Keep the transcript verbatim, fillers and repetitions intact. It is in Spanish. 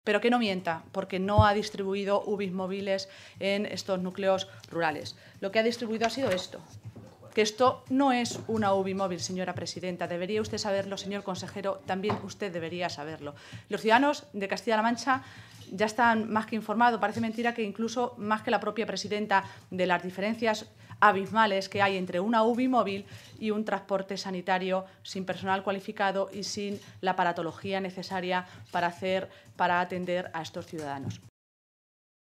Pero que no mienta, porque no ha distribuido U B Is móviles en estos núcleos rurales. Lo que ha distribuido ha sido esto, que esto no es una U B I móvil, señora presidenta. Debería usted saberlo, señor consejero, también usted debería saberlo. Los ciudadanos de Castilla-La Mancha ya están más que informados. Parece mentira que incluso más que la propia presidenta, de las diferencias abismales que hay entre una U B I móvil y un transporte sanitario sin personal cualificado y sin la aparatología necesaria para hacer, para atender a estos ciudadanos.